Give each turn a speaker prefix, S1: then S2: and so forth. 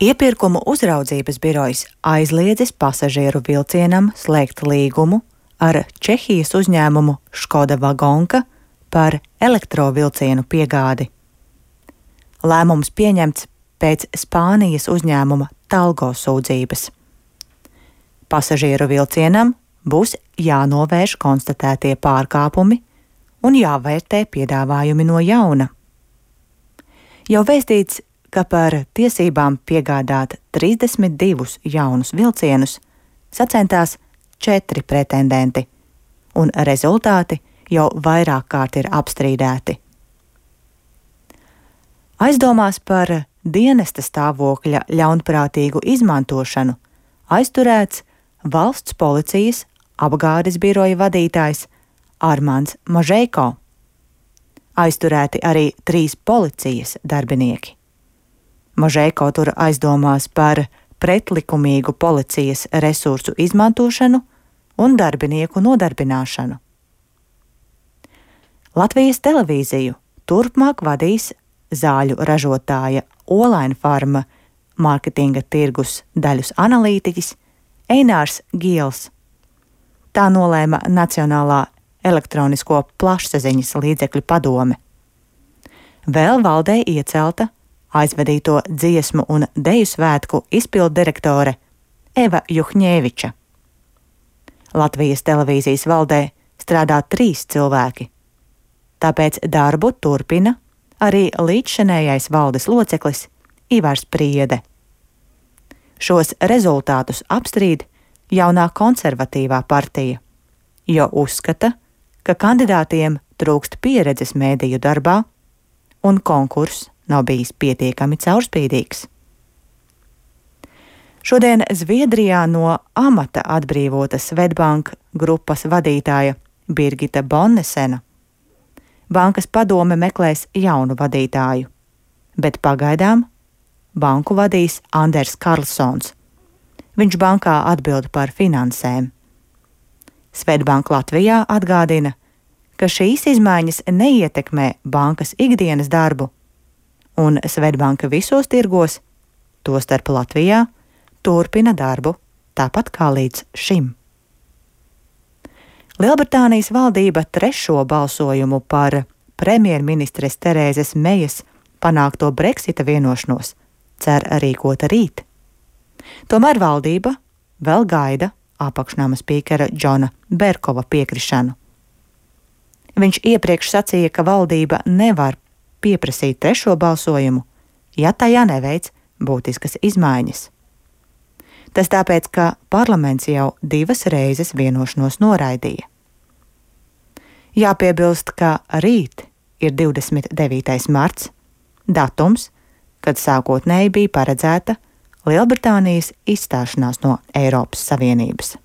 S1: Iepirkumu uzraudzības birojs aizliedzis pasažieru vilcienam slēgt līgumu ar Čehijas uzņēmumu Škoda Vagonka par elektrovilcienu piegādi. Lēmums pieņemts pēc Spānijas uzņēmuma Talgo sūdzības. Pasažieru vilcienam būs jānovērš konstatētie pārkāpumi un jāvērtē piedāvājumi no jauna. Jau vēstīts, ka par tiesībām piegādāt 32 jaunus vilcienus sacentās 4 pretendenti, un rezultāti jau vairāk kārt ir apstrīdēti. Aizdomās par dienesta stāvokļa ļaunprātīgu izmantošanu aizturēts valsts policijas apgādes biroja vadītājs Armands Mažeiko. Aizturēti arī 3 policijas darbinieki. Mažeiko tur aizdomās par pretlikumīgu policijas resursu izmantošanu un darbinieku nodarbināšanu. Latvijas televīziju turpmāk vadīs zāļu ražotāja Olaina Farma mārketinga tirgus daļus analītiķis Einārs Giels. Tā nolēma Nacionālā elektronisko plašsaziņas līdzekļu padome. Vēl valdē iecelta aizvadīto dziesmu un deju svētku izpilddirektore Eva Juhņēviča. Latvijas televīzijas valdē strādā 3 cilvēki, tāpēc darbu turpina arī līdzšanējais valdes loceklis Ivars Priede. Šos rezultātus apstrīd jaunā konservatīvā partija, jo uzskata, ka kandidātiem trūkst pieredzes mēdīju darbā un konkurss nav bijis pietiekami caurspīdīgs. Šodien Zviedrijā no amata atbrīvota Swedbank grupas vadītāja Birgita Bonnesena. Bankas padome meklēs jaunu vadītāju, bet pagaidām banku vadīs Anders Karlsons. Viņš bankā atbild par finansēm. Swedbank Latvijā atgādina, ka šīs izmaiņas neietekmē bankas ikdienas darbu, un Swedbanka visos tirgos, tostarp Latvijā, turpina darbu tāpat kā līdz šim. Lielbritānijas valdība 3. balsojumu par premjerministres Terēzes Mejas panākto Brexita vienošanos cer rīkot rīt. Tomēr valdība vēl gaida apakšnama spīkera Džona Berkova piekrišanu. Viņš iepriekš sacīja, ka valdība nevar pieprasīt 3. balsojumu, ja tajā neveic būtiskas izmaiņas. Tas tāpēc, ka parlaments jau 2 reizes vienošanos noraidīja. Jāpiebilst, ka rīt ir 29. marts, datums, kad sākotnēji bija paredzēta Lielbritānijas izstāšanās no Eiropas Savienības.